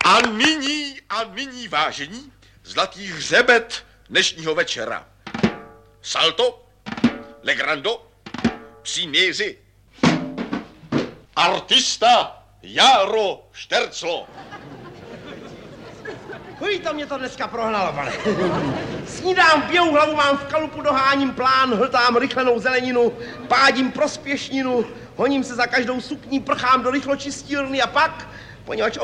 A nyní, vážení, zlatý hřebet dnešního večera. Salto, legrando, příměři. Artista Jaro Šterclo. Chuj, to mě to dneska prohnalo, pane. Snídám, pijou hlavu, mám v kalupu, doháním plán, hltám rychlenou zeleninu, pádím prospěšninu, honím se za každou sukní, prchám do rychločistírny a pak, poněvadž